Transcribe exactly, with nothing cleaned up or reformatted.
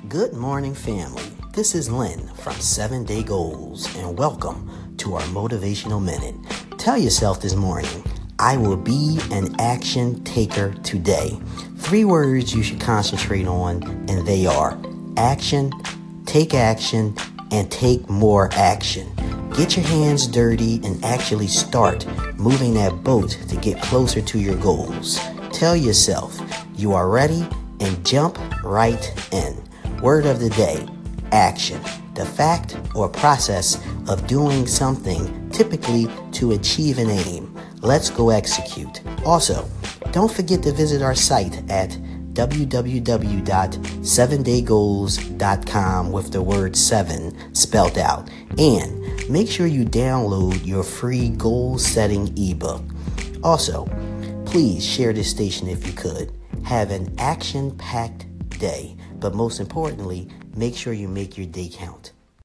Good morning, family. This is Lynn from seven day Goals, and welcome to our Motivational Minute. Tell yourself this morning, I will be an action taker today. Three words you should concentrate on, and they are action, take action, and take more action. Get your hands dirty and actually start moving that boat to get closer to your goals. Tell yourself you are ready and jump right in. Word of the day, action. The fact or process of doing something, typically to achieve an aim. Let's go execute. Also, don't forget to visit our site at w w w dot seven day goals dot com with the word seven spelled out. And make sure you download your free goal setting ebook. Also, please share this station if you could. Have an action-packed day, but most importantly, make sure you make your day count.